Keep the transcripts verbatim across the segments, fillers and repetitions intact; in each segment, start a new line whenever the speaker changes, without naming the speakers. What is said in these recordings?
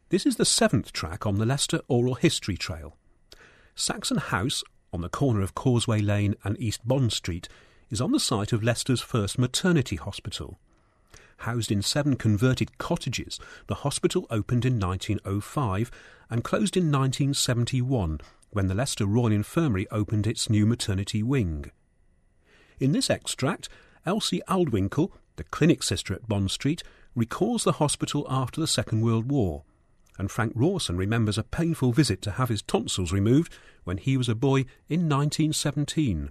This is the seventh track on the Leicester Oral History Trail. Saxon House, on the corner of Causeway Lane and East Bond Street, is on the site of Leicester's first maternity hospital. Housed in seven converted cottages, the hospital opened in nineteen oh five and closed in nineteen seventy-one, when the Leicester Royal Infirmary opened its new maternity wing. In this extract, Elsie Aldwinkle, the clinic sister at Bond Street, recalls the hospital after the Second World War, and Frank Rawson remembers a painful visit to have his tonsils removed when he was a boy in nineteen seventeen.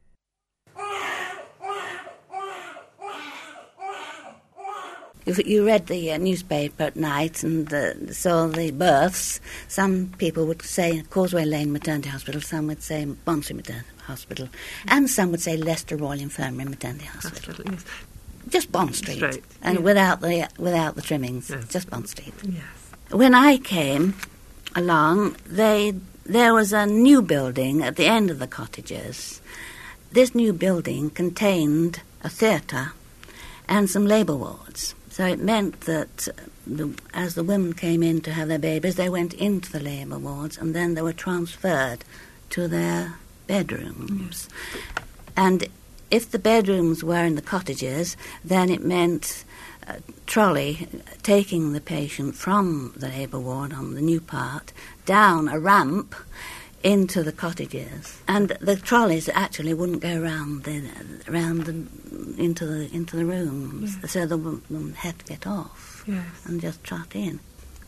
If you read the uh, newspaper at night and uh, saw the births, some people would say Causeway Lane Maternity Hospital, some would say Bond Street Maternity Hospital, and some would say Leicester Royal Infirmary Maternity Hospital. Hospital yes. Just Bond Street, Straight. and yeah. without the without the trimmings, yes. just Bond Street.
Yes.
When I came along, they there was a new building at the end of the cottages. This new building contained a theatre and some labour wards. So it meant that the, as the women came in to have their babies, they went into the labour wards and then they were transferred to their bedrooms. Yes. And if the bedrooms were in the cottages, then it meant a trolley taking the patient from the labour ward on the new part down a ramp into the cottages, and the trolleys actually wouldn't go round the round the, into the into the rooms, yes. so the woman had to get off
yes.
and just trot in.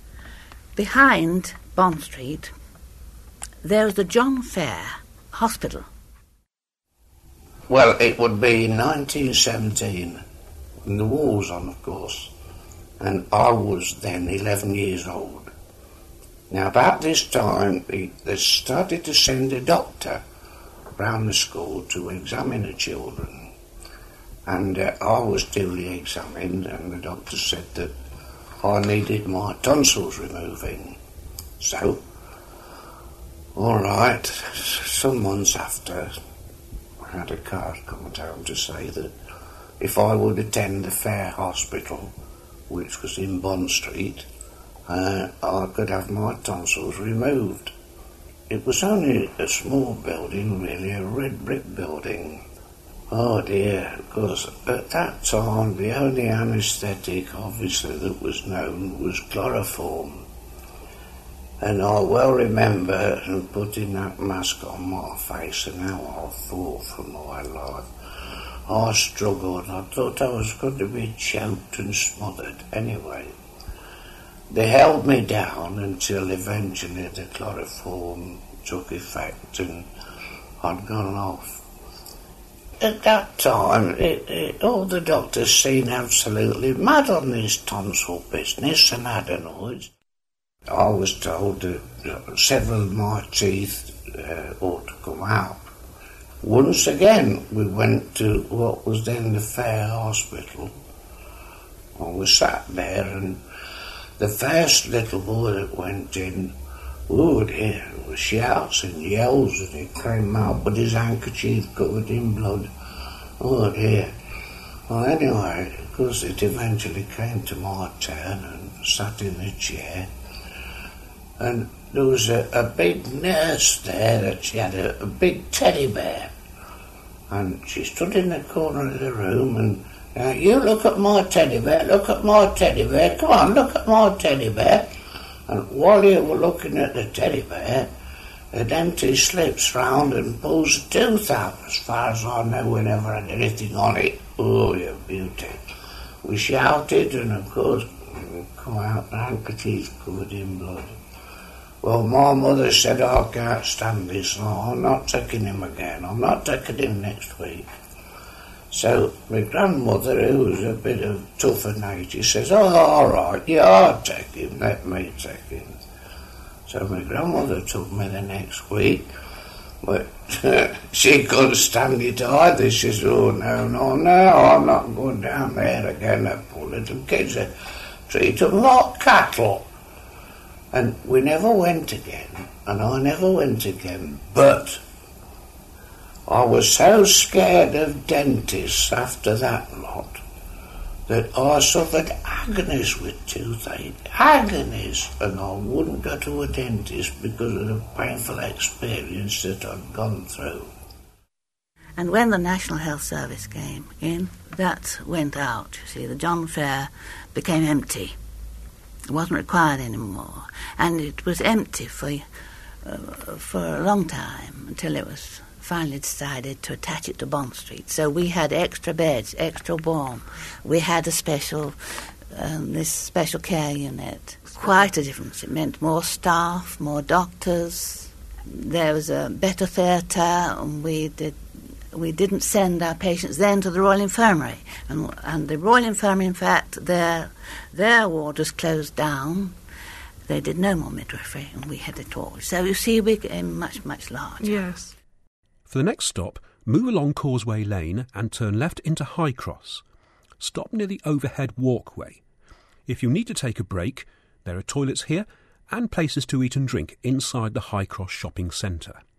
Behind Bond Street, there was the John Fair Hospital.
Well, it would be nineteen seventeen, and the war was on, of course, and I was then eleven years old. Now, about this time, they, they started to send a doctor round the school to examine the children. And uh, I was duly examined, and the doctor said that I needed my tonsils removing. So, all right, some months after, I had a card come down to say that if I would attend the Fair Hospital, which was in Bond Street, Uh, I could have my tonsils removed. It was only a small building, really, a red brick building. Oh dear, because at that time the only anaesthetic, obviously, that was known was chloroform. And I well remember putting that mask on my face, and how I fought for my life. I struggled. I thought I was going to be choked and smothered. Anyway, they held me down until eventually the chloroform took effect and I'd gone off. At that time, it, it, all the doctors seemed absolutely mad on this tonsil business and adenoids. I was told that uh, several of my teeth uh, ought to come out. Once again, we went to what was then the Fair Hospital. I was sat there, and the first little boy that went in, oh dear, there were shouts and yells, and he came out with his handkerchief covered in blood. Oh dear. Well, anyway, of course, it eventually came to my turn and sat in the chair. And there was a, a big nurse there that she had a, a big teddy bear. And she stood in the corner of the room and, now, you look at my teddy bear, look at my teddy bear, come on, look at my teddy bear. And while you were looking at the teddy bear, the dentist slips round and pulls a tooth out. As far as I know, we never had anything on it. Oh, you beauty. We shouted, and of course, we come out, the handkerchief covered in blood. Well, my mother said, I can't stand this, no, I'm not taking him again, I'm not taking him next week. So my grandmother, who was a bit of tougher nature, says, oh, all right, yeah, I'll take him, let me take him. So my grandmother took me the next week, but she couldn't stand it either. She says, oh, no, no, no, I'm not going down there again. The poor little kids, they treat them like cattle. And we never went again, and I never went again, but I was so scared of dentists after that lot that I suffered agonies with toothache, agonies, and I wouldn't go to a dentist because of the painful experience that I'd gone through.
And when the National Health Service came in, that went out. You see, the John Fair became empty. It wasn't required anymore. And it was empty for, uh, for a long time, until it was finally decided to attach it to Bond Street. So we had extra beds, extra warm. We had a special, um, this special care unit. Quite a difference. It meant more staff, more doctors. There was a better theatre, and we did we didn't send our patients then to the Royal Infirmary. And, and the Royal Infirmary, in fact, their, their ward was closed down. They did no more midwifery, and we had it all. So you see, we became much, much larger.
Yes.
For the next stop, move along Causeway Lane and turn left into High Cross. Stop near the overhead walkway. If you need to take a break, there are toilets here and places to eat and drink inside the High Cross shopping centre.